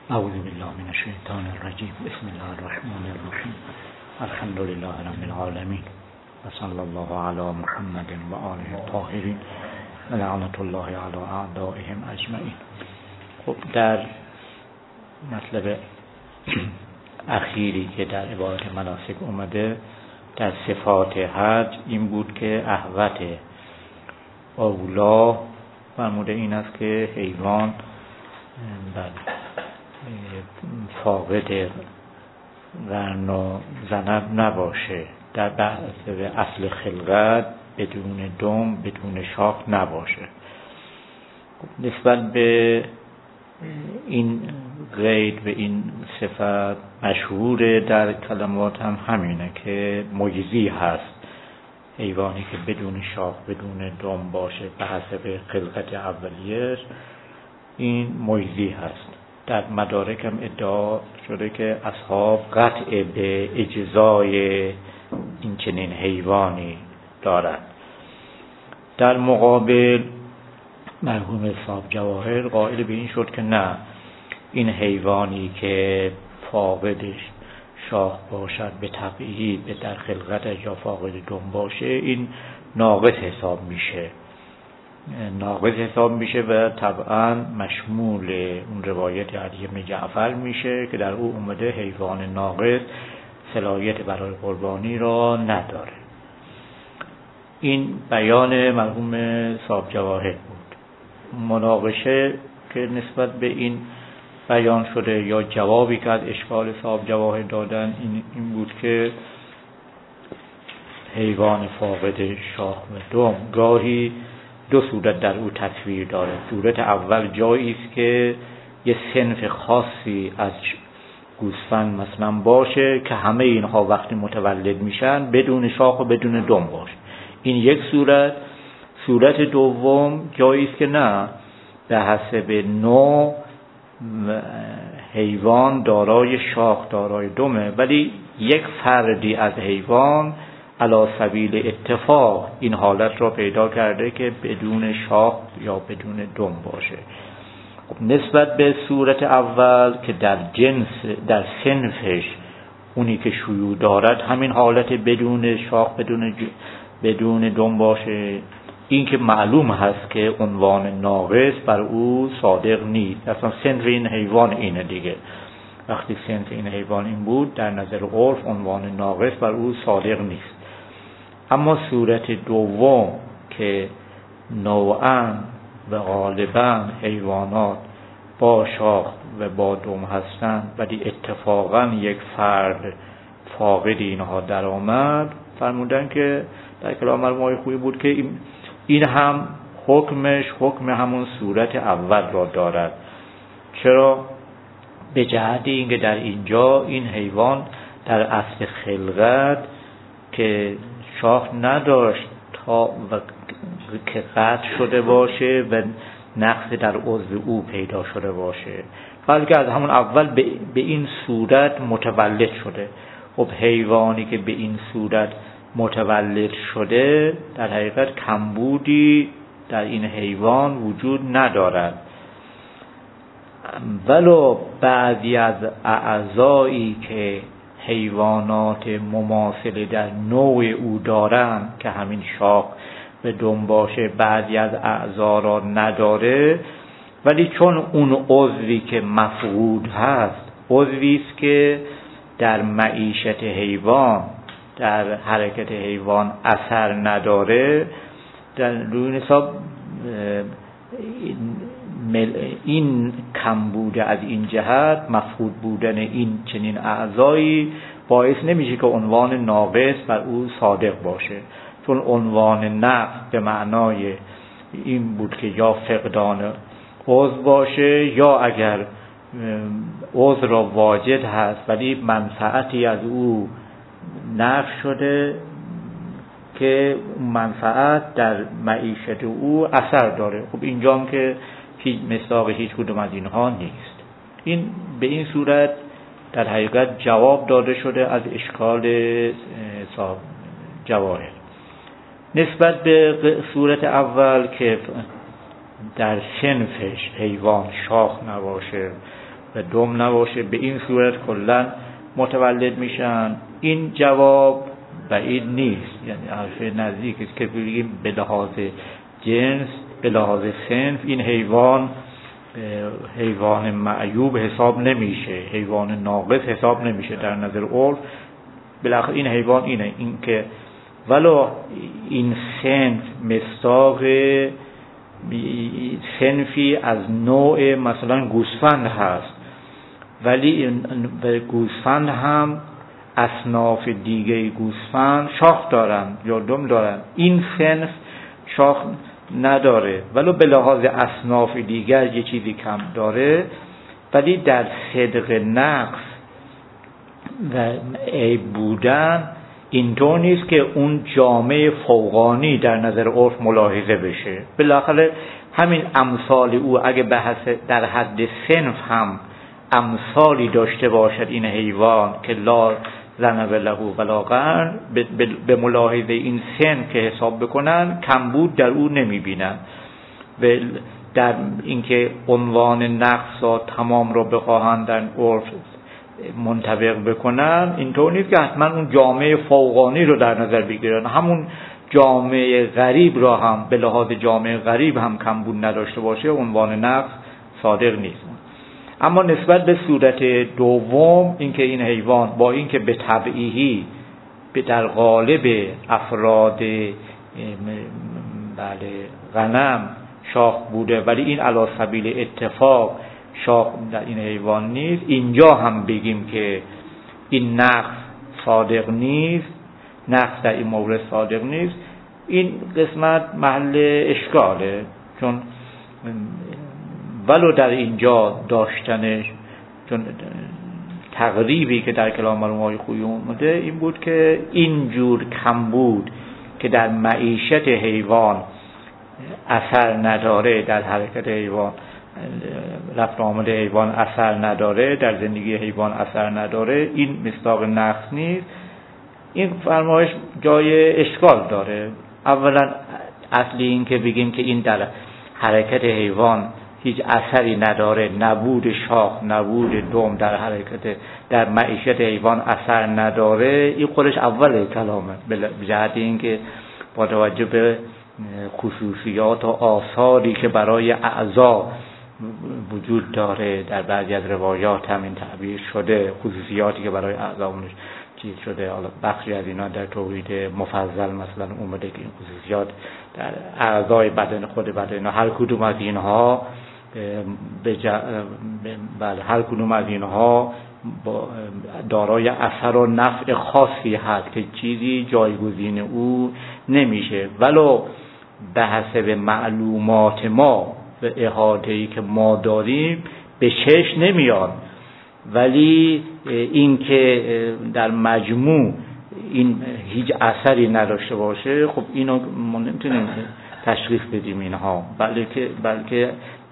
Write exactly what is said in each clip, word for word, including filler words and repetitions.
اعوذ بالله من الشیطان الرجیم. بسم الله الرحمن الرحیم. الحمد لله رب العالمین و صلی الله علی محمد و آله الطاهرین و لعنت الله علی اعدائهم اجمعین. خب در مطلب اخیری که در عبارت مناسک اومده در صفات حج این بود که احوط اولا فرموده این است که حیوان بر فاقد قرن و ذنب نباشه، در بحث اصل خلقت بدون دم بدون شاخ نباشه. نسبت به این قید به این صفت مشهور در کلمات هم همینه که مجزی هست حیوانی که بدون شاخ بدون دم باشه به حسب خلقت اولیش، این مجزی هست. در مدارک هم ادعا شده که اصحاب قطع به اجزای این چنین حیوانی دارند. در مقابل مرحوم صاحب جواهر قائل به این شد که نه، این حیوانی که فاقدش شاخ باشد به تبعید به در خلقتش یا فاقد دم باشه این ناقص حساب میشه ناقص حساب میشه و طبعا مشمول اون روایت علی بن جعفر میشه که در او اومده حیوان ناقص صلاحیت برای قربانی را نداره. این بیان مرحوم صاحب جواهر بود. مناقشه که نسبت به این بیان شده یا جوابی که از اشکال صاحب جواهر دادن این, این بود که حیوان فاقد شاخ و دم گاهی دو صورت در او تصویر داره. صورت اول جایی است که یه صنف خاصی از گوسفند مثلا باشه که همه اینها وقتی متولد میشن بدون شاخ و بدون دم باشه، این یک صورت. صورت دوم جایی است که نه، به حسب نوع حیوان دارای شاخ دارای دمه ولی یک فردی از حیوان علی سبیل اتفاق این حالت را پیدا کرده که بدون شاخ یا بدون دم باشه. خب نسبت به صورت اول که در جنس در صنفش اونی که شیوع دارد همین حالت بدون شاخ بدون بدون دم باشه، این که معلوم هست که عنوان ناقص بر او صادق نیست. اصلا صنف این حیوان اینه دیگه. وقتی صنف این حیوان این بود در نظر عرف عنوان ناقص بر او صادق نیست. اما صورت دوم که نوعاً و غالباً حیوانات با شاخ و با دم هستند ولی اتفاقاً یک فرد فاقد اینها در آمد، فرمودن که در کلام مرحوم خویی بود که این, این هم حکمش حکم همون صورت اول را دارد. چرا؟ به جهت اینکه در اینجا این حیوان در اصل خلقت که شاخ نداشت تا و که قطع شده باشه و نقص در عضو او پیدا شده باشه، بلکه از همون اول به, به این صورت متولد شده. خب حیوانی که به این صورت متولد شده در حقیقت کمبودی در این حیوان وجود ندارد، ولو بعضی از اعضایی که حیوانات مماثل در نوع او دارن که همین شاخ و دم باشه بعضی از اعضا را نداره، ولی چون اون عضوی که مفقود هست عضوی است که در معیشت حیوان در حرکت حیوان اثر نداره، در روی حساب این کم بوده از این جهت مفقود بودن این چنین اعضایی باعث نمیشه که عنوان ناقص بر او صادق باشه، چون عنوان نقص به معنای این بود که یا فقدان عضو باشه یا اگر عضو را واجد هست ولی منفعتی از او نفی شده که منفعت در معیشت او اثر داره. خب اینجا هم که هیچ مصداق هیچ کدوم از اینها نیست. این به این صورت در حقیقت جواب داده شده از اشکال صاحب جواهر. نسبت به صورت اول که در صنفش حیوان شاخ نباشه و دم نباشه، به این صورت کلا متولد میشن. این جواب بعید نیست، یعنی حرف نزدیک است که بگیم به لحاظ جنس، به لحاظ صنف این حیوان حیوان معیوب حساب نمیشه، حیوان ناقص حساب نمیشه در نظر عرف. بالاخره این حیوان اینه، این که ولو این صنف مصداق صنفی از نوع مثلا گوسفند هست، ولی گوسفند هم اصناف دیگه گوسفند شاخ دارن یا دم دارن، این صنف شاخ نداره ولو به لحاظ اصناف دیگر یه چیزی کم داره، ولی در صدق نقص و عیب بودن اینطور نیست که اون جامعه فوقانی در نظر عرف ملاحظه بشه. بالاخره همین امثال او اگه بحث در حد صنف هم امثالی داشته باشد این حیوان که لا ذنب له ولا قرن، به ملاحظه این صنف که حساب بکنن کمبود در او نمیبینن. و در اینکه عنوان نقص و تمام رو بخواهند در عرف منطبق بکنن، اینطور نیست که حتما اون جامعه فوقانی رو در نظر بگیرن، همون جامعه غریب را هم به لحاظ جامعه غریب هم کمبود نداشته باشه عنوان نقص صادق نیست. اما نسبت به صورت دوم، اینکه این حیوان با اینکه به طبعیه به در قالب افراد بله غنم شاخ بوده، ولی این علی سبیل اتفاق شاخ در این حیوان نیست، اینجا هم بگیم که این نقص صادق نیست، نقص در این مورد صادق نیست، این قسمت محل اشکاله. چون ولو در اینجا داشتنش، چون تقریبی که در کلام مرحوم آقای خویی اومده این بود که اینجور کم بود که در معیشت حیوان اثر نداره، در حرکت حیوان رفت آمد حیوان اثر نداره، در زندگی حیوان اثر نداره، این مصداق نقص نیست. این فرمایش جای اشکال داره. اولا اصلی این که بگیم که این در حرکت حیوان هیچ اثری نداره، نبود شاخ، نبود دم در حرکت در معیشت حیوان اثر نداره، این خودش اول کلامه، به جهت این که با توجه به خصوصیات و آثاری که برای اعضا وجود داره، در بعضی از روایات هم این تعبیر شده، خصوصیاتی که برای اعضا چیز شده، حالا بخشی از اینا در توحید مفضل مثلا اومده که این خصوصیات در اعضای بدن خود بدن، هر کدوم از اینها به جا... بله هر کدوم از اینها دارای اثر و نفع خاصی هست که چیزی جایگزین او نمیشه، ولو به حسب معلومات ما و احاطه‌ای که ما داریم به چشم نمیاد، ولی این که در مجموع این هیچ اثری نداشته باشه، خب اینو ما نمیتونیم تشخیص بدیم اینها، بلکه بلکه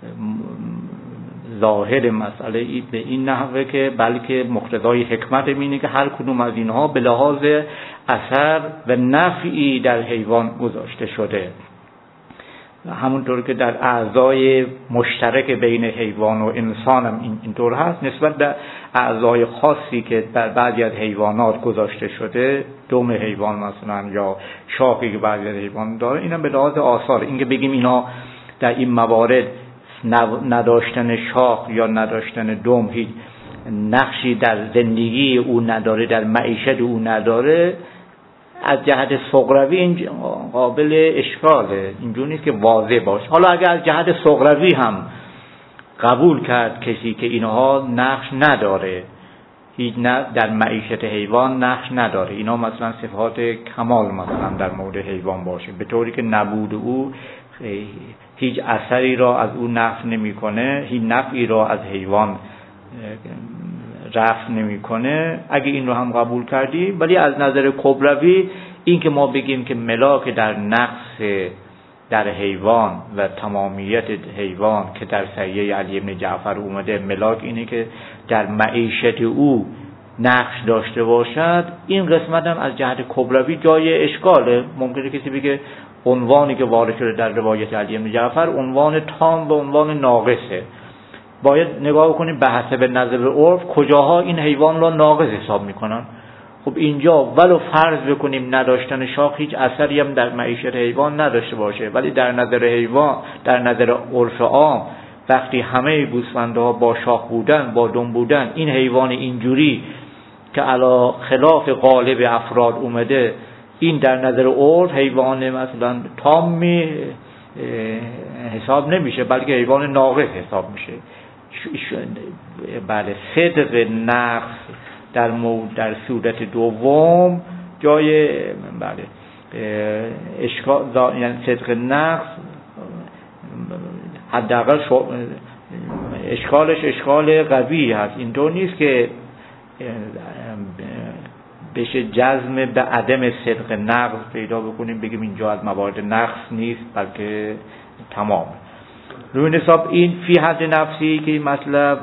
ظاهر مسئله به این نحوه که بلکه مقتضای حکمت اینه که هر کدوم از اینها به لحاظ اثر و نفعی در حیوان گذاشته شده. همونطور که در اعضای مشترک بین حیوان و انسان هم اینطور هست، نسبت به اعضای خاصی که در بعضی از حیوانات گذاشته شده، دم حیوان مثلا یا شاخی که بعضی از حیوان داره، اینم به لحاظ آثار. اینکه بگیم اینا در این موارد نداشتن شاخ یا نداشتن دم هیچ نقشی در زندگی او نداره، در معیشت او نداره، از جهت صغروی این قابل اشکاله، اینجور نیست که واضح باشه. حالا اگر از جهت صغروی هم قبول کرد کسی که اینها نقش نداره، هیچ نه در معیشت حیوان نقش نداره، اینا مثلا صفات کمال مثلا در مورد حیوان باشه، به طوری که نبود او هیچ اثری را از او نفع نمیکنه، هیچ نفعی را از حیوان رفع نمیکنه، اگه این رو هم قبول کردیم، ولی از نظر کبروی این که ما بگیم که ملاک در نقص در حیوان و تمامیت حیوان که در صحیح علی بن جعفر اومده، ملاک اینه که در معیشت او نقش داشته باشد، این قسمت هم از جهت کبروی جای اشکاله. ممکنه کسی بگه عنوانی که وارد شده در روایت علی بن جعفر عنوان تام و عنوان ناقصه، باید نگاه کنیم به حسب نظر عرف کجاها این حیوان را ناقص حساب میکنن. خب اینجا ولو فرض بکنیم نداشتن شاخ هیچ اثری هم در معیشت حیوان نداشته باشه، ولی در نظر حیوان، در نظر عرف عام، وقتی همه گوسفندها با شاخ بودن، با دم بودن، این حیوان اینجوری که علا خلاف غالب افراد اومده، این در نظر عرف حیوان مثلا تامی حساب نمیشه، بلکه حیوان ناقص حساب میشه. بله، صدق نقص در مورد در صورت دوم جای بله اشکال، یعنی صدق نقص حداقل اشکالش اشکال قوی هست. اینطور نیست که بشه جزم به عدم صدق نقص پیدا بکنیم بگیم اینجا از موارد نقص نیست، بلکه تمام. روی حساب این فی حد نفسی که این مطلب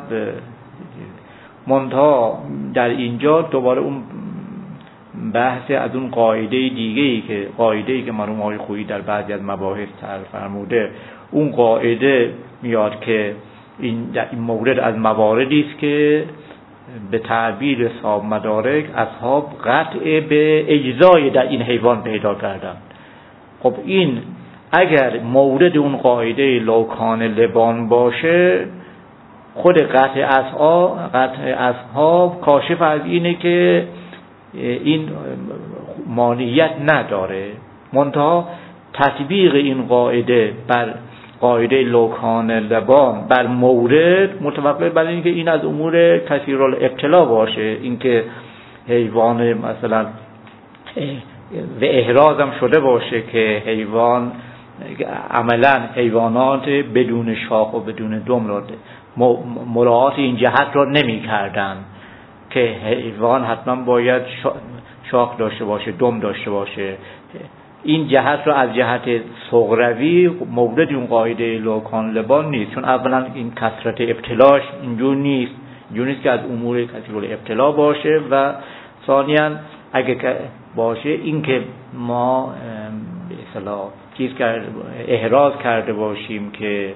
منتها در اینجا دوباره اون بحث از اون قاعده دیگه‌ای که قاعده‌ای که مرحوم آقای خویی در بعضی از مباحث طرح فرموده، اون قاعده میاد که این در این مورد از مواردی است که به تعبیر اصحاب مدارک اصحاب قطع به اجزای در این حیوان پیدا کردن. خب این اگر مورد اون قاعده لوکان لبان باشه، خود قطع اصحاب قطع اصحاب کاشف از اینه که این مانعیت نداره، منتها تطبیق این قاعده بر قاعده لوکان لبان بر مورد متوقف بر اینکه این از امور کثیرالابتلا باشه، اینکه حیوان مثلا و احراز هم شده باشه که حیوان عملا حیوانات بدون شاخ و بدون دم را مراعات این جهت را نمی کردن که حیوان حتما باید شاخ داشته باشه، دم داشته باشه. این جهت را از جهت صغروی مورد اون قاعده لوکان لبان نیست، چون اولا این کثرت ابتلاش اینجور نیست، اینجور نیست که از امور کثیر ابتلا باشه، و ثانیاً اگه باشه این که ما به اصطلاح چیز کرد احراز کرده باشیم که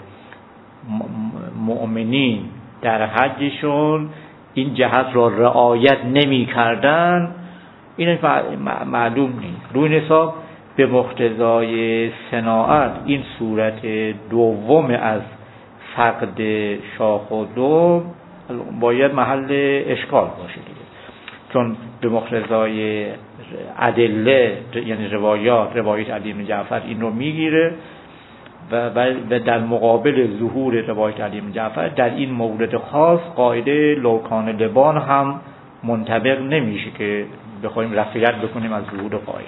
مؤمنین در حجشون این جهت را رعایت نمی کردن، این معلوم نیست. روی حساب به مقتضای صناعت این صورت دوم از فقد شاخ و دم باید محل اشکال باشه دیگه، چون به مقتضای ادله یعنی روایات روایت علی بن جعفر این رو میگیره و در مقابل ظهور روایت علی بن جعفر در این مورد خاص قاعده لوکان لبان هم منطبق نمیشه که بخوایم رفعیت بکنیم از ظهور قاعده.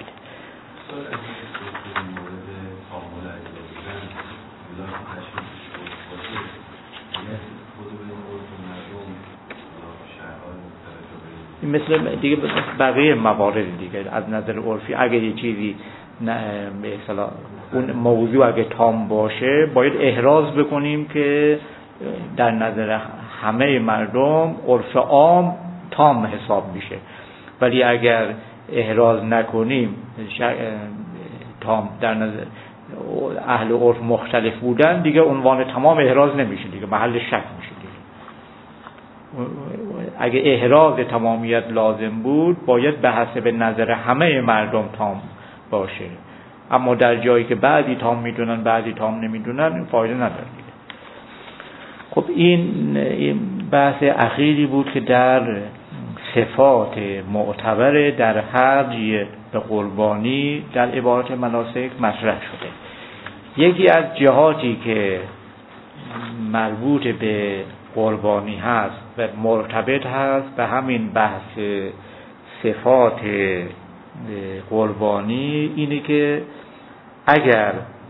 مثل دیگه بقیه موارد دیگه از نظر عرفی اگه یه چیزی به اصطلاح اون موضوع اگه تام باشه باید احراز بکنیم که در نظر همه مردم عرف عام تام حساب میشه، ولی اگر احراز نکنیم تام در نظر اهل عرف مختلف بودن دیگه عنوان تمام احراز نمیشه دیگه، محل شک میشه دیگه. اگه احراز تمامیت لازم بود باید به حسب نظر همه مردم تام باشه، اما در جایی که بعضی تام میدونن بعضی تام نمیدونن این فایده نداره. خب این بحث اخیری بود که در صفات معتبر در حج به قربانی در عبارت مناسک مطرح شده. یکی از جهاتی که مربوط به قربانی هست و مرتبط هست به همین بحث صفات قربانی اینه که اگر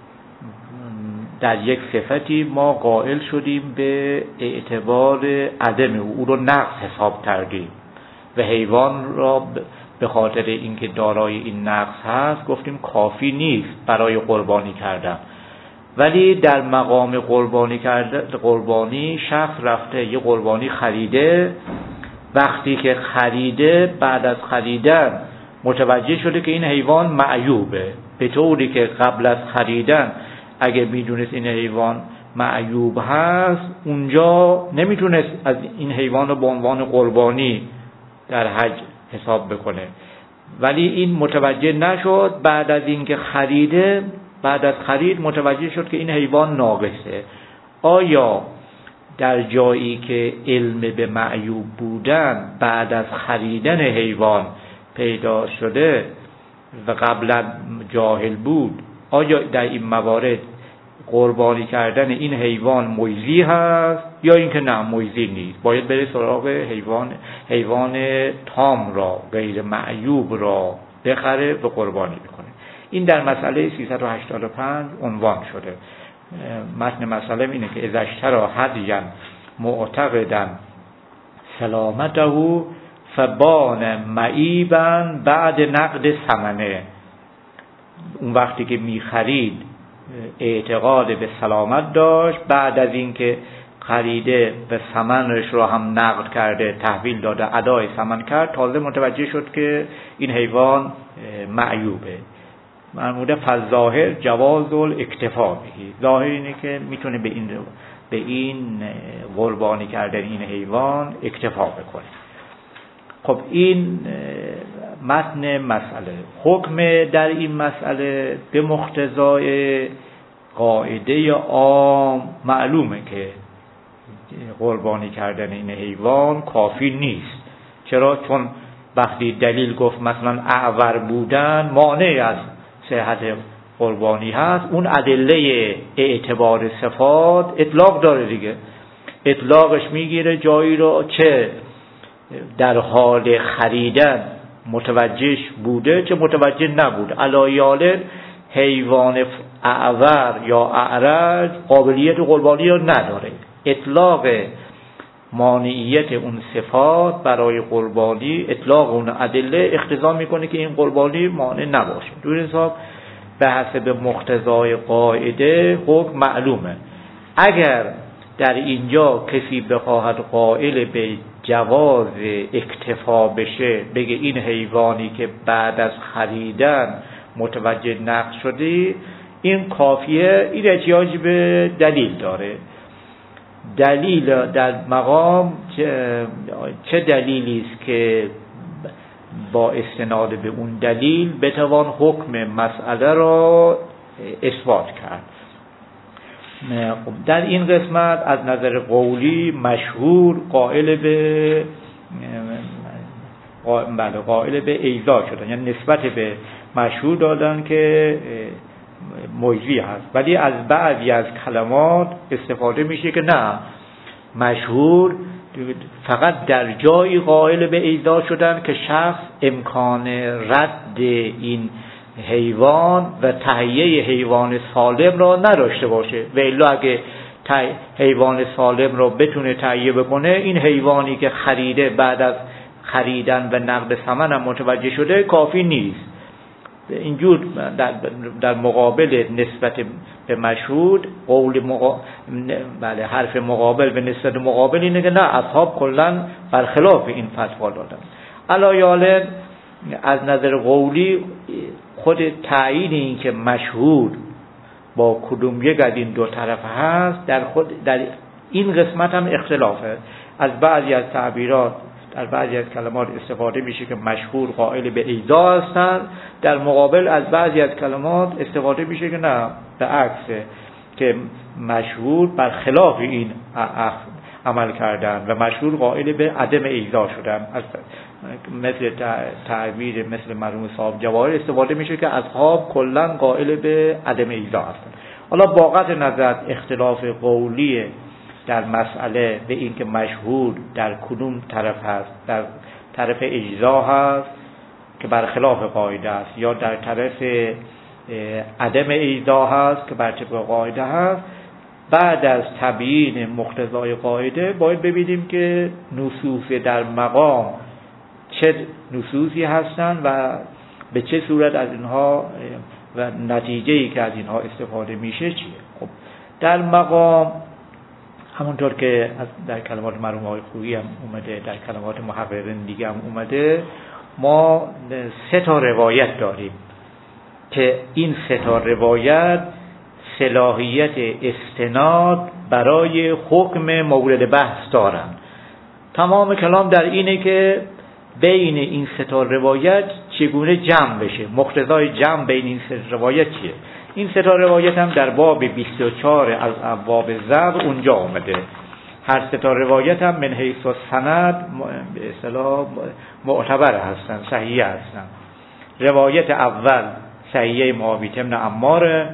در یک صفتی ما قائل شدیم به اعتبار عدم او, او رو نقص حساب کردیم و حیوان را به خاطر اینکه دارای این نقص هست گفتیم کافی نیست برای قربانی کردن، ولی در مقام قربانی کرده قربانی شخص رفته یه قربانی خریده، وقتی که خریده بعد از خریدن متوجه شده که این حیوان معیوبه، به طوری که قبل از خریدن اگه میدونست این حیوان معیوب هست اونجا نمیتونست از این حیوان رو به عنوان قربانی در حج حساب بکنه، ولی این متوجه نشد. بعد از اینکه خریده، بعد از خرید متوجه شد که این حیوان ناقصه. آیا در جایی که علم به معیوب بودن بعد از خریدن حیوان پیدا شده و قبلا جاهل بود، آیا در این موارد قربانی کردن این حیوان مجزی هست یا اینکه نه مجزی نیست، باید بره سراغ حیوان حیوان تام را، غیر معیوب را بخره و قربانی بکنه؟ این در مسئله سیصد و هشتاد و پنج عنوان شده. متن مسئله اینه که اذا اشتری هدیا معتقدا سلامته فبان معیبا بعد نقد ثمنه. اون وقتی که می خرید اعتقاد به سلامت داشت، بعد از اینکه خریده به ثمنش رو هم نقد کرده، تحویل داده، ادای ثمن کرد، تازه متوجه شد که این حیوان معیوبه. فرموده فظاهر جواز الاکتفا بهی، ظاهر اینه که میتونه به این به این قربانی کردن این حیوان اکتفا بکنه. خب این متن مسئله. حکم در این مسئله به مقتضای قاعده عام معلومه که قربانی کردن این حیوان کافی نیست. چرا؟ چون وقتی دلیل گفت مثلا اعور بودن مانع از صحت قربانی هست، اون ادله اعتبار صفات اطلاق داره دیگه. اطلاقش میگیره جایی رو چه در حال خریدن متوجهش بوده چه متوجه نبود. علایال حیوان اعور یا اعرج قابلیت قربانی رو نداره. اطلاق مانعیت اون صفات برای قربانی، اطلاق اون ادله اقتضا میکنه که این قربانی مانع نباشه. دور حساب به حسب مقتضای قاعده حکم معلومه. اگر در اینجا کسی بخواهد قائل به جواز اکتفا بشه، بگه این حیوانی که بعد از خریدن متوجه نقص شدی این کافیه، این احتیاج به دلیل داره. دلیل در مقام چه دلیلی است که با استناد به اون دلیل بتوان حکم مسئله را اثبات کرد؟ در این قسمت از نظر قولی مشهور قائل به بله قائل به ایضا شدن، یعنی نسبت به مشهور دادن که مجزی هست، ولی از بعضی از کلمات استفاده میشه که نه، مشهور فقط در جایی قائل به ایضا شدن که شخص امکان رد این حیوان و تهیه حیوان سالم را نداشته باشه. و الا اگه حیوان سالم را بتونه تهیه بکنه، این حیوانی که خریده بعد از خریدن و نقد ثمن هم متوجه شده کافی نیست. اینجور در, در مقابل نسبت به مشهود قول مقا... بله حرف مقابل به نسبت مقابل اینه که نه، اصحاب کلا برخلاف این فتوا دادن. علایال از نظر قولی خود تعیین این که مشهود با کدوم یک از این دو طرف هست در خود در این قسمت هم اختلافه. از بعضی از تعبیرات در بعضی از کلمات استفاده میشه که مشهور قائل به ایضا هستند، در مقابل از بعضی از کلمات استفاده میشه که نه، به عکسه، که مشهور بر خلاف این عمل کردن و مشهور قائل به عدم ایضا شدن. از مثل تعبیر مثل مرحوم صاحب جواهر استفاده میشه که اصحاب کلا قائل به عدم ایضا هستند. حالا با قطع نظر اختلاف قولی در مسئله به این که مشهور در کدوم طرف هست، در طرف اجزا هست که برخلاف قاعده است یا در طرف عدم اجزا هست که بر طبق قاعده هست، بعد از تبیین مقتضای قاعده باید ببینیم که نصوص در مقام چه نصوصی هستند و به چه صورت از اینها و نتیجه‌ای که از اینها استفاده میشه چیه. خب در مقام همونطور که در کلمات مرحوم آقای خویی هم اومده، در کلمات محققین دیگه هم اومده، ما سه تا روایت داریم که این سه تا روایت صلاحیت استناد برای حکم مورد بحث دارند. تمام کلام در اینه که بین این سه تا روایت چگونه جمع بشه، مقتضای جمع بین این سه روایت چیه. این سه تا روایت هم در باب بیست و چهار از ابواب زبر اونجا آمده. هر سه تا روایت هم من حیث السند به اصطلاح معتبر هستن، صحیح هستن. روایت اول صحیحه معاویه بن عمار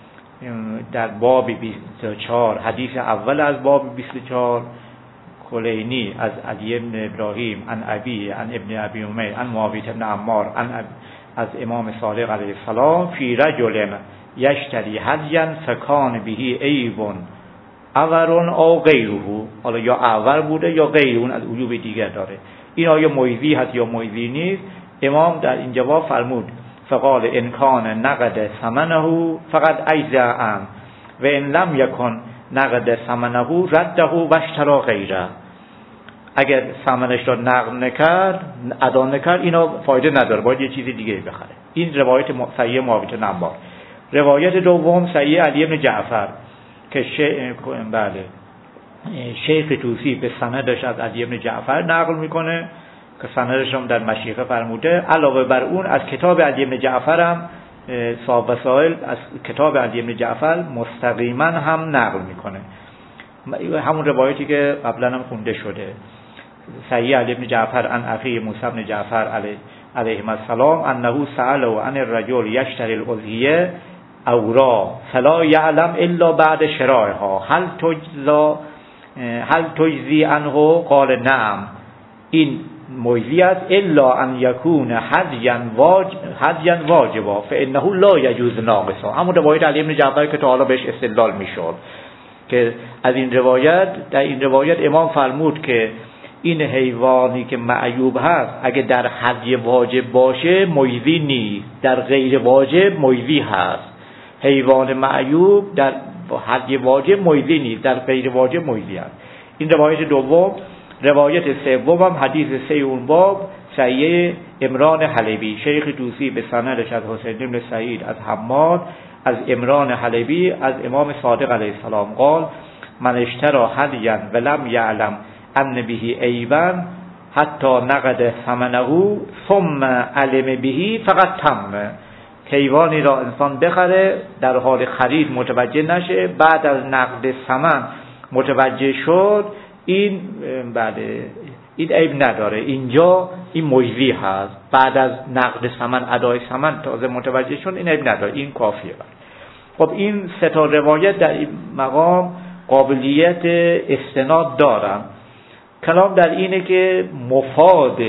در باب بیست و چهار، حدیث اول از باب بیست و چهار، کلینی از علی بن ابراهیم عن ابی عن ابن ابی امیر عن معاویه بن عمار عن از امام صادق علیه السلام فی رجل یشتری هدیا فکان بهی عیب اورون او غیره، حالا یا اور بوده یا غیر اون از عیوب دیگر داره. این آیا مویزی هست یا مویزی نیست؟ امام در این جواب فرمود فقال ان کان نقد ثمنه فقط اجزاء و ان لم یکن نقد ثمنه رده و اشترى غیره. اگر ثمنش را نقد نکرد، ادا نکرد، اینا فایده نداره، باید یه چیز دیگه بخره. این روایت صحیح معاویه بن عمار. روایت دوم صحیح علی بن جعفر که شیخ بله شیخ طوسی به سندش از علی بن جعفر نقل میکنه که سندش هم در مشیخه فرموده. علاوه بر اون از کتاب علی بن جعفر هم صاحب وسائل از کتاب علی بن جعفر مستقیما هم نقل میکنه، همون روایتی که قبلا هم خونده شده. صحیح علی بن جعفر عن اخی موسی بن جعفر علیه علیه السلام انه سأله عن الرجل یشتری الاضحیه اورا فلا یعلم الا بعد شرائها هل تجزا هل تجزی عنه قال نعم. این مویزی است الا ان یکون هدیا واجب هدیا واجبا فانه لا یجوز ناقصا. همون روایت علی بن جعفر که تا حالا بهش استدلال میشد که از این روایت در این روایت امام فرمود که این حیوانی که معیوب هست اگه در هدی واجب باشه مویزی نیست، در غیر واجب مویزی هست. حیوان معیوب در هدی واجب مویزی نیست، در غیر واجب مویزی هست. این روایت دوم. روایت سوم هم حدیث سه اون باب صحیح عمران حلبی، شیخ طوسی به سندش از حسین بن سعید از حماد از عمران حلبی از امام صادق علیه السلام قال من اشتری هدیا ولم یعلم ان به عیبا حتی نقد ثمنه ثم علم به فقط تم. حیوانی را انسان بخره در حال خرید متوجه نشه، بعد از نقد ثمن متوجه شد، این بله این عیب نداره، اینجا این مجزی هست. بعد از نقد ثمن ادای ثمن تازه متوجه شد، این عیب نداره، این کافیه. خب این سه تا روایت در این مقام قابلیت استناد دارن. کلام در اینه که مفاد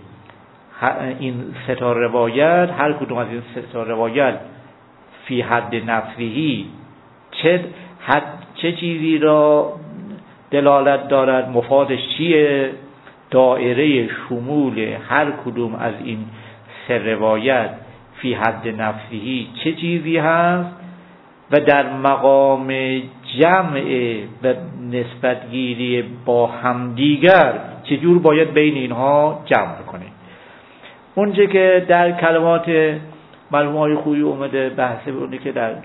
این سه تا روایت، هر کدوم از این سه تا روایت فی حد نفسهی چه حد چه چیزی را دلالت دارد، مفادش چیه، دایره شمول هر کدوم از این سه روایت فی حد نفسهی چه چیزی هست و در مقام جمع و نسبتگیری با همدیگر چجور باید بین اینها جمع کنیم. اونجا که در کلمات مرحوم آقای خویی اومده بحث اونی که در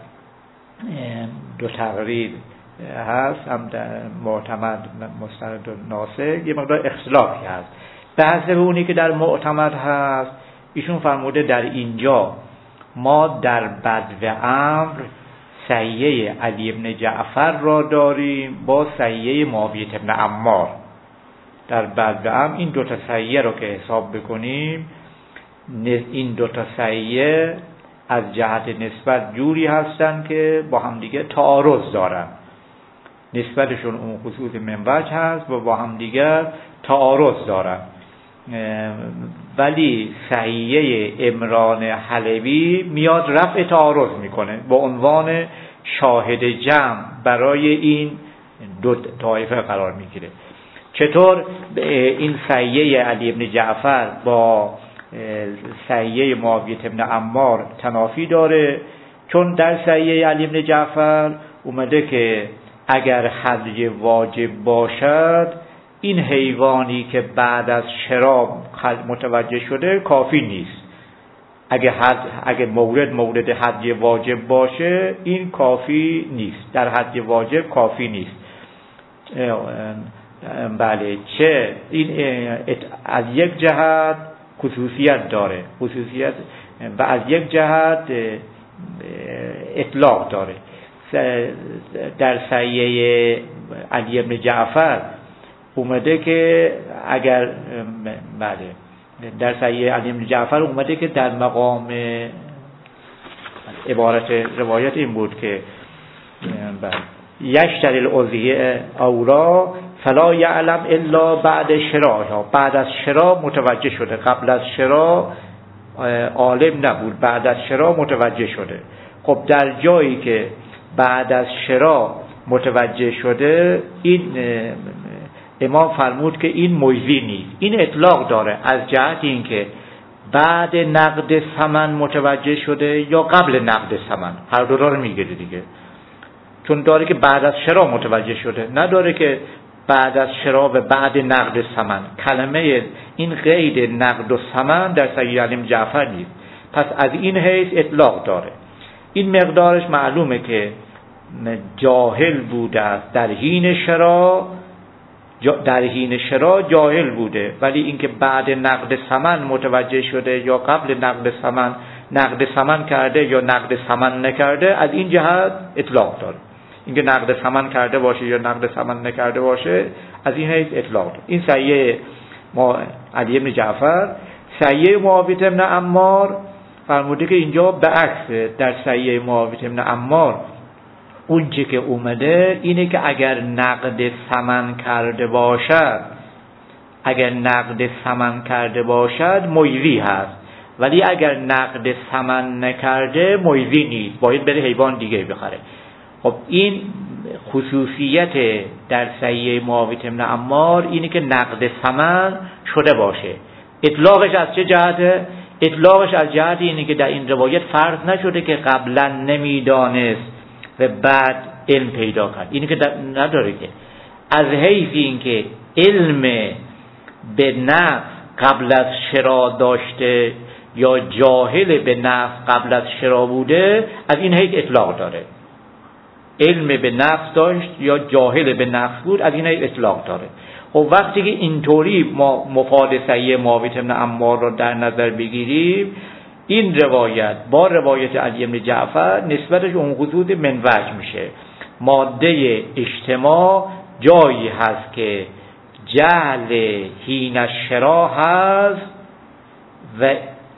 دو تقریر هست، هم در معتمد مستند و ناسک یه مقدار اختلافی هست. بحث اونی که در معتمد هست ایشون فرموده در اینجا ما در بدو امر صحیحه علی بن جعفر را داریم با صحیحه معاویه بن عمار. در بدو امر این دوتا صحیحه رو که حساب بکنیم، این دوتا صحیحه از جهت نسبت جوری هستن که با هم دیگه تعارض دارن، نسبتشون اون خصوص منوج هست و با هم دیگر تعارض دارن. ولی صحیحه عمران حلبی میاد رفع تعارض میکنه، با عنوان شاهد جمع برای این دو طایفه قرار میگیره. چطور این صحیحه علی بن جعفر با صحیحه معاویه بن عمار تنافی داره؟ چون در صحیحه علی بن جعفر اومده که اگر هدی واجب باشد این حیوانی که بعد از شراب متوجه شده کافی نیست، اگه حد اگه مورد مورد حد واجب باشه این کافی نیست، در حد واجب کافی نیست. بله، چه این از یک جهت خصوصیت داره، خصوصیت و از یک جهت اطلاق داره. در صحیح علی بن جعفر اومده که اگر بله در صحیح علی بن جعفر اومده که در مقام عبارت روایت این بود که بله یشتری الاضحیه اورا فلا یعلم الا بعد شراها، بعد از شرا متوجه شده، قبل از شرا عالم نبود، بعد از شرا متوجه شده. خب در جایی که بعد از شرا متوجه شده، این امام فرمود که این مجزی نیست، این اطلاق داره از جهت اینکه بعد نقد ثمن متوجه شده یا قبل نقد ثمن، هر دو رو میگیره دیگه. چون داره که بعد از شرا متوجه شده، نداره که بعد از شرا و بعد نقد ثمن. کلمه این قید نقد و ثمن در صحیح علی بن جعفر نیست، پس از این حیث اطلاق داره. این مقدارش معلومه که جاهل بوده است در حین شرا، در حین شرا جاهل بوده، ولی اینکه بعد نقد ثمن متوجه شده یا قبل نقد ثمن نقد ثمن کرده یا نقد ثمن نکرده، از این جهت اطلاق داره. اینکه نقد ثمن کرده باشه یا نقد ثمن نکرده باشه، از این حیث اطلاق داره. این صحیح ما علی بن جعفر. صحیح معاویه بن عمار فرموده که اینجا به عکس، در صحیح معاویه بن عمار اون چه که اومده اینه که اگر نقد ثمن کرده باشد، اگر نقد ثمن کرده باشد مجزی هست، ولی اگر نقد ثمن نکرده مجزی نیست، باید بره حیوان دیگه بخره. خب این خصوصیت در صحیح معاویه بن عمار اینه که نقد ثمن شده باشه. اطلاقش از چه جهته؟ اطلاقش از جهت اینه که در این روایت فرض نشده که قبلا نمیدانست و بعد علم پیدا کرد، اینی که نداره که از حیث این که علم به نفع قبل از شرا داشته یا جاهل به نفع قبل از شرا بوده، از این حیث اطلاق داره. علم به نفع داشت یا جاهل به نفع بود، از این حیث اطلاق داره. خب وقتی که اینطوری ما مفاد صحیح معاویه بن عمار را در نظر بگیریم، این روایت با روایت علی بن جعفر نسبتش اون حدود منوج میشه. ماده اجتماع جایی هست که جهل حین الشرا هست و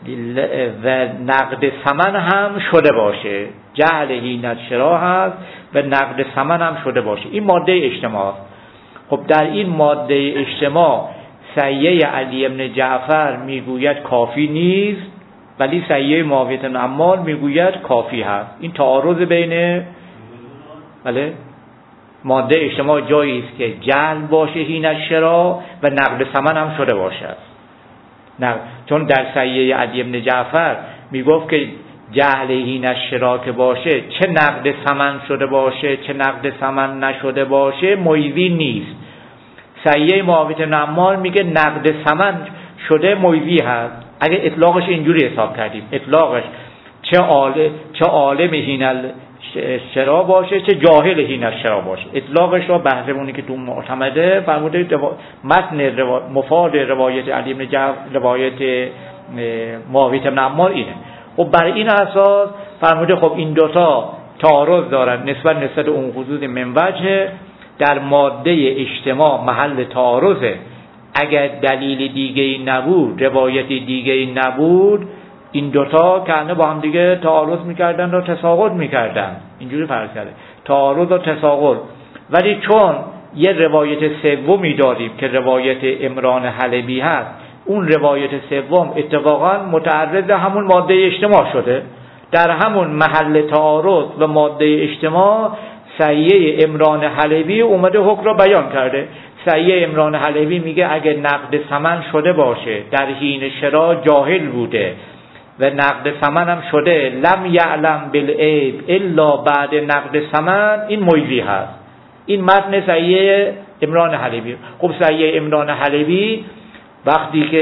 و نقد ثمن هم شده باشه، جهل حین الشرا هست و نقد ثمن هم شده باشه. این ماده اجتماع. خب در این ماده اجتماع صحیح علی بن جعفر میگوید کافی نیست، ولی صحیح معاویه بن عمار میگوید کافی هست. این تعارض بین بله ماده اجتماع جایی است که جهل باشه حین الشرا و نقد ثمن هم شده باشد. نه، چون در صحیح علی بن جعفر میگفت که جهل حین الشرا که باشه، چه نقد ثمن شده باشه چه نقد ثمن نشده باشه مجزی نیست. صحیح معاویه بن عمار میگه نقد ثمن شده مجزی هست. اگه اطلاقش اینجوری حساب کردیم، اطلاقش چه عالم چه عالم حین الشرا باشه چه جاهل حین الشرا باشه، اطلاقش را بحثمونی که تو معتمده فرموده متن روا... مفاد روایت علی بن جعفر، روایت معاویه بن عمار اینه. خب برای این اساس فرموده خب این دوتا تعارض دارن نسبت نسبت اون حدود منوجه، در ماده اجتماع محل تعارضه. اگر دلیل دیگه‌ای نبود، روایت دیگه‌ای نبود، این دوتا کنه با هم دیگه تعارض میکردن و تساقط میکردن. اینجوری فرض کرده تعارض و تساقط. ولی چون یه روایت سومی داریم که روایت عمران حلبی هست، اون روایت سوم اتفاقا متعرض همون ماده اجتماع شده، در همون محل تعارض و ماده اجتماع صحیح عمران حلبی اومده حکم را بیان کرده. صحیح عمران حلبی میگه اگه نقد ثمن شده باشه، در حین شرا جاهل بوده و نقد ثمن هم شده، لم یعلم بالعیب الا بعد نقد ثمن، این مجزی هست. این متن صحیح عمران حلبی. خب صحیح عمران حلبی وقتی که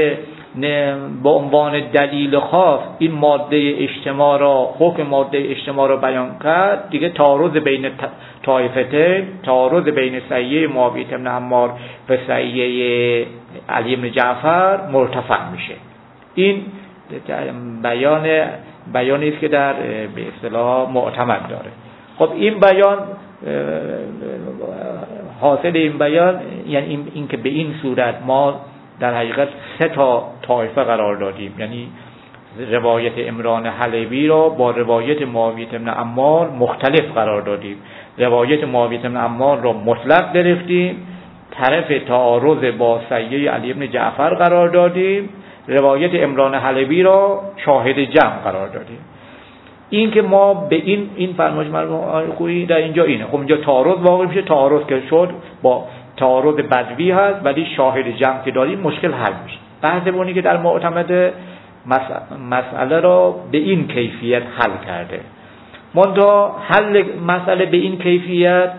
به عنوان دلیل خاص این ماده اجتماع را حکم ماده اجتماع را بیان کرد، دیگه تعارض بین طایفته، تعارض بین سیه معاویه بن عمار و سیه علی بن جعفر مرتفع میشه. این بیان بیانی است که در به اصطلاح معتمد داره. خب این بیان حاصل این بیان یعنی این, این که به این صورت ما در حقیقت سه تا طایفه قرار دادیم، یعنی روایت عمران حلبی را با روایت معاویه بن عمار مختلف قرار دادیم. روایت معاویه بن عمار را مطلق گرفتیم، طرف تعارض با سیه علی بن جعفر قرار دادیم، روایت عمران حلبی را شاهد جمع قرار دادیم. این که ما به این این فرمایش مرحوم خویی در اینجا اینه، خب اینجا تعارض واقع میشه، تعارض که شد با تعارض بدوی هست ولی شاهد جمع که داریم مشکل حل میشه. بحث اونی که در معتمد مسئله را به این کیفیت حل کرده. منتها حل مسئله به این کیفیت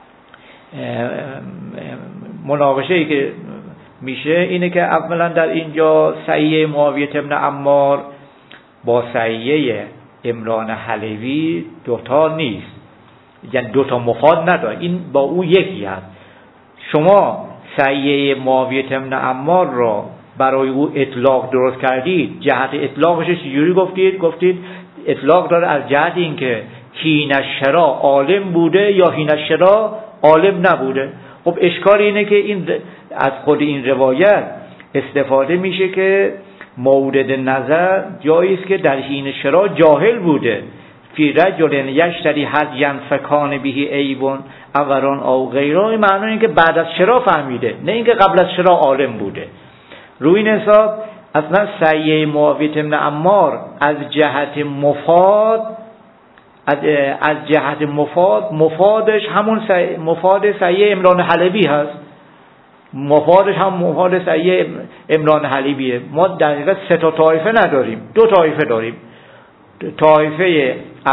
مناقشه‌ای که میشه اینه که اولا در اینجا سیه معاویه بن عمار با سیه عمران حلبی دوتا نیست، یعنی دوتا مفاد نداره، این با او یکی هست. شما سیه معاویه بن عمار را برای او اطلاق درست کردید، جهت اطلاقش چجوری گفتید؟ گفتید اطلاق داره از جهت اینکه حین الشرا عالم بوده یا حین الشرا عالم نبوده. خب اشکال اینه که این از خود این روایت استفاده میشه که مورد نظر جایی است که در حین شرا جاهل بوده، فی رجل یشتری هدیا فکان به عیب اوران او غیره، معنی اینه که بعد از شرا فهمیده، نه اینکه قبل از شرا عالم بوده. روی این حساب اصلا سیه معاویه بن عمار از جهت مفاد از, از جهت مفاد مفادش همون سی مفاد سیه عمران حلبی هست، مفادش هم مفاد سیه عمران حلبیه. ما در حقیقت سه تا طایفه نداریم، دو طایفه داریم. طایفه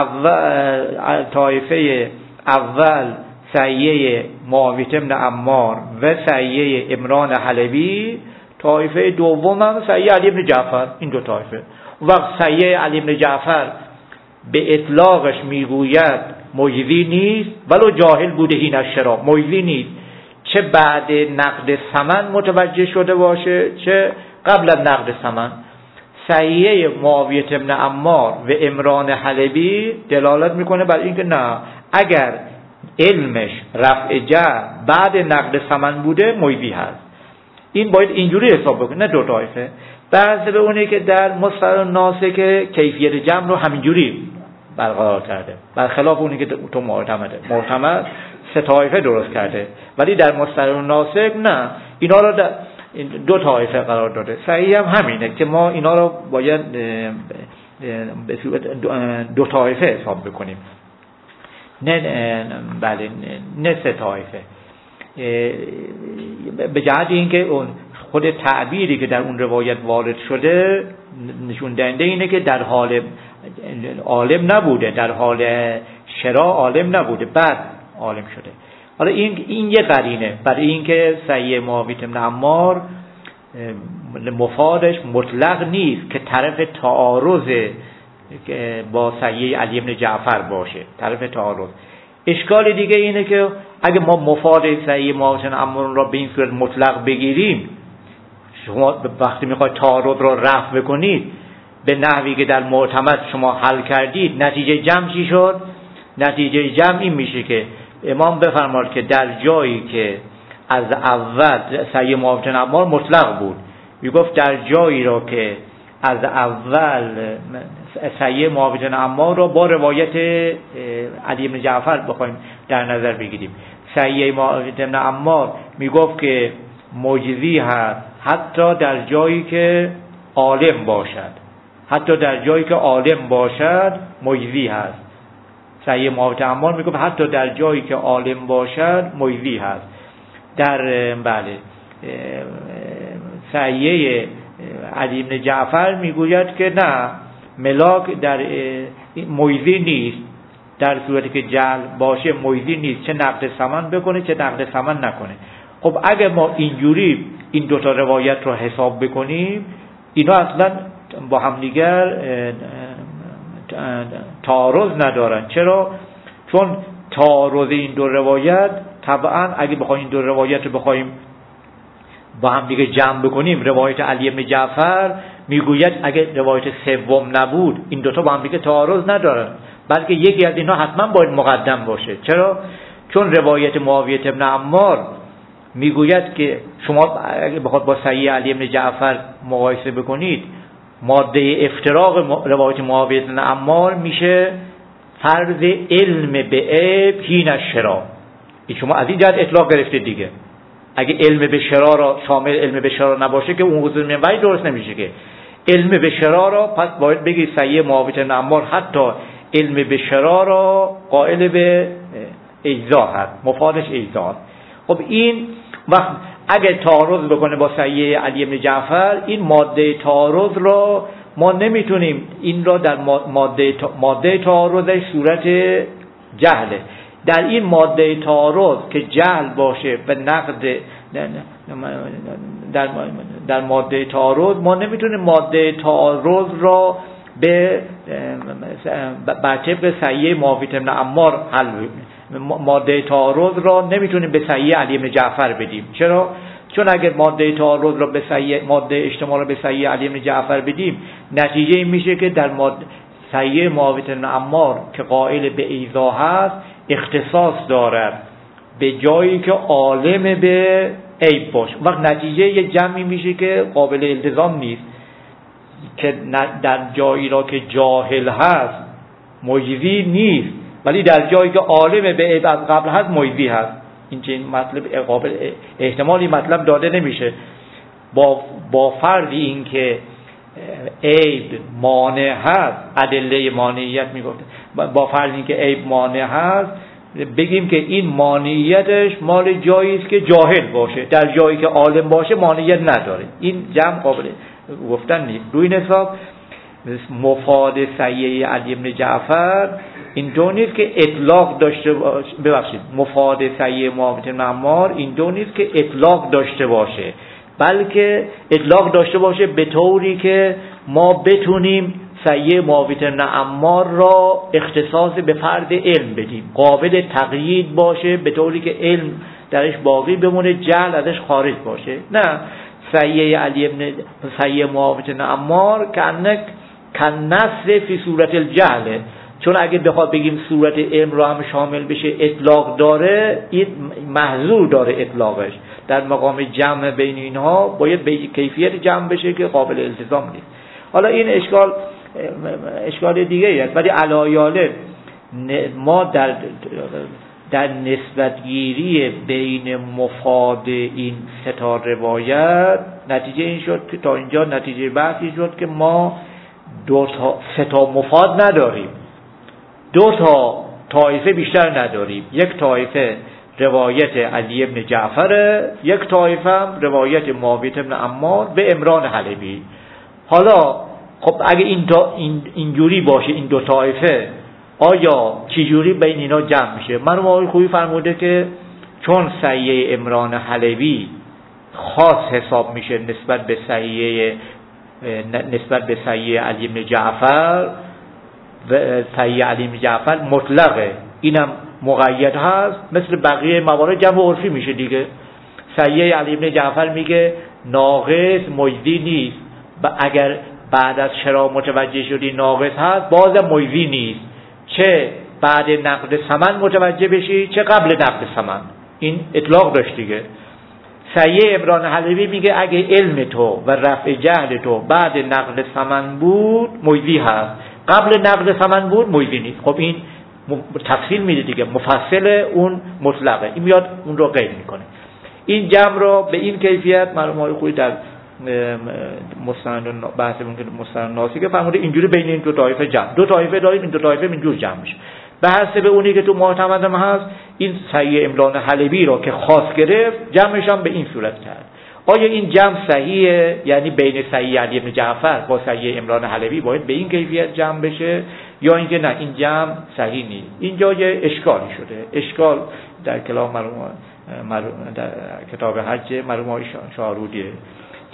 اول طایفه اول سیه معاویه بن عمار و سیه عمران حلبی، طایفه دوم هم سیه علی بن جعفر. این دو طایفه وقت سیه علی بن جعفر به اطلاقش میگوید مجزی نیست ولو جاهل بوده حین الشرا، مجزی نیست، چه بعد نقد ثمن متوجه شده باشه چه قبل از نقد ثمن. سیه معاویه بن عمار و عمران حلبی دلالت میکنه بر اینکه نه، اگر علمش رفع جر بعد نقد ثمن بوده مجزی هست. این باید اینجوری حساب بکنه، نه دو طایفه. بعضی به اونه که در مصطلح ناسک کیفیت جمع رو همینجوری برقرار کرده، برخلاف اونی که تو معتمده. معتمد سه طایفه درست کرده ولی در مصطلح ناسک نه، اینا رو در دو طایفه قرار داده. صحیح هم همینه که ما اینا رو باید به صورت دو طایفه حساب بکنیم، نه بله نه سه طایفه. به جهت اینکه اون خود تعبیری که در اون روایت وارد شده نشون دهنده اینه که در حال عالم نبوده، در حال شرا عالم نبوده، بعد عالم شده. حالا این این یه قرینه برای اینکه سیه معاویه بن عمار مفادش مطلق نیست که طرف تعارض با سیه علی بن جعفر باشه، طرف تعارض. اشکال دیگه اینه که اگه ما مفاد سیه معاویه بن عمار را به این صورت مطلق بگیریم، شما وقتی میخواید تعارض را رفع بکنید به نحوی که در معتمد شما حل کردید، نتیجه جمع چی شد؟ نتیجه جمع این میشه که امام بفرماد که در جایی که از اول سیه معاویه بن عمار مطلق بود، میگفت در جایی را که از اول سیه معاویه بن عمار را با روایت علی بن جعفر بخوایم در نظر بگیریم، سیه معاویه بن عمار میگفت که مجزی هست حتی در جایی که عالم باشد، حتی در جایی که عالم باشد مجزی هست. سیه معاویه بن عمار میگفت حتی در جایی که عالم باشد مجزی هست. در بله سیه علی بن جعفر میگوید که نه، ملاک در مجزی نیست، در صورتی که جعل باشه مجزی نیست، چه نقد ثمن بکنه چه نقد ثمن نکنه. خب اگه ما اینجوری این دوتا روایت رو حساب بکنیم، اینا اصلا با همدیگر تعارض ندارن. چرا؟ چون تعارض این دو روایت طبعا اگه بخوایم این دو روایت رو بخوایم با هم دیگه جمع بکنیم، روایت علی بن جعفر میگوید اگه روایت سوم نبود این دوتا با هم دیگه تعارض ندارن، بلکه یکی از اینها حتما باید مقدم باشه. چرا؟ چون روایت معاویه بن عمار میگوید که شما اگه بخواد با صحیح علی بن جعفر مقایسه بکنید، ماده افتراق روایت معاویه بن عمار میشه فرض علم به عیب حین الشراء. این شما از این جهت اطلاق گرفتید دیگه. اگه علم به شراء را شامل علم به شراء نباشه که اون حضور من وحی درست نمیشه که. علم به شراء را پس باید بگید صحیح معاویه بن عمار حتی علم به شراء را قائل به اجزا هست، مفادش اجزا هست. خب این وقت اگه تعارض بکنه با صحیح علی بن جعفر، این ماده تعارض را ما نمیتونیم این را در ماده ماده تعارضش صورت جهله. در این ماده تعارض که جهل باشه به نقد در در ماده تعارض ما نمیتونیم ماده تعارض را به بر طبق صحیح معاویه بن عمار حل ماده تعارض را نمیتونیم به صحیح علی بن جعفر بدیم. چرا؟ چون اگر ماده تعارض را به صحیح ماده اجتماع را به صحیح علی بن جعفر بدیم، نتیجه این میشه که در ماده صحیح معاویه بن عمار که قائل به ایضاح هست اختصاص دارد به جایی که عالم به عیب باشه. وقت نتیجه یه جمعی میشه که قابل التزام نیست، که در جایی را که جاهل هست مجزی نیست، ولی در جایی که عالم به عیب از قبل هست مجزی هست. این چه مطلب قابل احتمالی مطلب داده نمیشه با با فرض این که عیب مانع هست، ادله مانعیت میگفت، با فرض این که عیب مانع هست بگیم که این مانعیتش مال جایی است که جاهل باشه، در جایی که عالم باشه مانعیت نداره. این جمع قابل گفتن نیست. روی این حساب مفاد صحیح علی بن جعفر این دو نیست که اطلاق داشته باشه، ببخشید مفاد صحیح معاویه بن عمار این دو نیست که اطلاق داشته باشه، بلکه اطلاق داشته باشه به طوری که ما بتونیم صحیح معاویه بن عمار را اختصاص به فرد علم بدیم، قابل تقیید باشه به طوری که علم درش باقی بمونه، جهل ازش خارج باشه. نه، صحیح علی بن صحیح معاویه بن عمار کانک کن نصر فی صورت الجهل، چون اگه بخواد بگیم صورت علم را هم شامل بشه اطلاق داره، این محظور داره اطلاقش. در مقام جمع بین اینها باید به کیفیت جمع بشه که قابل التزام نیست. حالا این اشکال اشکال دیگه است، ولی علایاله ما در در نسبت گیری بین مفاد این سه تا روایت نتیجه این شد که تا اینجا نتیجه بحثی شد که ما دو تا سه تا مفاد نداریم، دو تا طایفه بیشتر نداریم. یک طایفه روایت علی بن جعفر، یک طایفه هم روایت معاویه بن عمار به عمران حلبی. حالا خب اگه این تا این اینجوری باشه این دو طایفه، آیا چجوری بین اینا جمع میشه؟ مرحوم آقای خویی فرموده که چون صحیح عمران حلبی خاص حساب میشه نسبت به صحیح نسبت به صحیح علی بن جعفر و صحیح علی بن جعفر مطلقه، اینم مقید هست، مثل بقیه موارد جمع عرفی میشه دیگه. صحیح علی بن جعفر میگه ناقص مجزی نیست، و اگر بعد از شرا متوجه شدی ناقص هست بازم مجزی نیست، چه بعد نقد ثمن متوجه بشی چه قبل نقد ثمن. این اطلاق داشت دیگه. صحیح عمران حلبی میگه اگه علم تو و رفع جهل تو بعد نقد ثمن بود مجزی هست، قبل نقد ثمن بود مجزی نیست. خب این تفصیل میده دیگه، مفصل اون مطلقه، این میاد اون رو قید میکنه. این جمع رو به این کیفیت مرحوم آقای خویی در مستند بحثمون که مستند ناسیکه فرموده اینجوری بین این دو طایفه جمع، دو طایفه داریم، این دو طایفه اینجور جمع میشه. به حسب اونی که تو معتمدم هست این صحیح عمران حلبی رو که خاص گرفت جمعش هم به این صورت کرد. آیا این جمع صحیحه؟ یعنی بین صحیح علی بن جعفر با صحیح عمران حلبی باید به این کیفیت جمع بشه، یا اینکه نه این جمع صحیح نیست؟ اینجا یه اشکالی شده. اشکال در کلام مرحوم در کتاب حج مرحوم شاهرودیه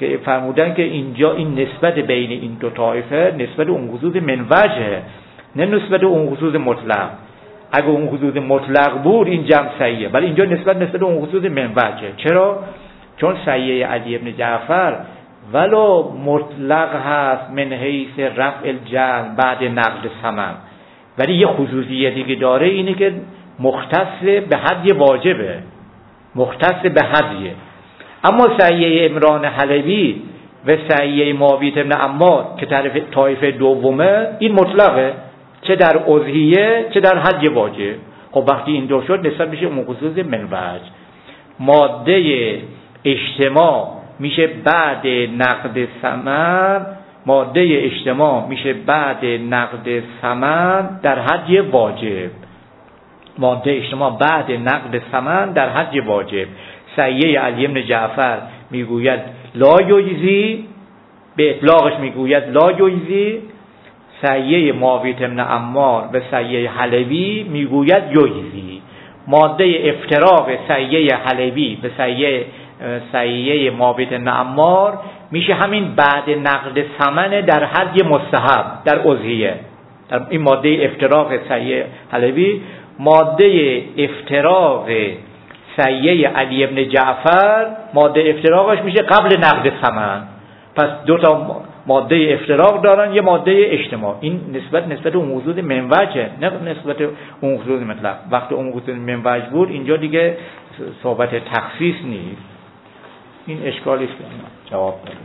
که فرمودن که اینجا این نسبت بین این دو طایفه نسبت اون حدود منوجه، نه نسبت اون حدود مطلق. اگه اون حدود مطلق بود این جمع صحیحه، ولی اینجا نسبت نسبت اون حدود منوجه. چرا؟ چون صحیح علی ابن جعفر ولو مطلق هست من حیث رفع الجمع بعد نقد ثمن، ولی یه خصوصیت دیگه داره، اینه که مختص به حد واجبه، مختص به حدیه. اما صحیح عمران حلبی و صحیح معاویه بن عمار که طرف طایفه دومه، این مطلقه، چه در اضحیه چه در حد واجب. خب وقتی این دو شد نسبت میشه مخصوص منوج. ماده اجتماع میشه بعد نقد ثمن، ماده اجتماع میشه بعد نقد ثمن در حد واجب، ماده اجتماع بعد نقد ثمن در حد واجب. صحیح علی بن جعفر میگوید لا یجزی، به اطلاقش میگوید لا یجزی. صحیح معاویه بن عمار و صحیح حلبی میگوید یجزی. ماده افتراق صحیح حلبی و صحیح صحیح معاویه بن عمار میشه همین بعد نقد ثمن در حد مستحب در اضحیه. در این ماده افتراق صحیح حلبی. ماده افتراق صحیح علی ابن جعفر ماده افتراقش میشه قبل نقد ثمن. پس دو تا ماده افتراق دارن، یه ماده اجتماع. این نسبت نسبت اون حدود منوجه، نه نسبت اون حدود مطلق. وقتی اون حدود منوج بود اینجا دیگه صحبت تخصیص نیست. این اشکالی است، جواب داد.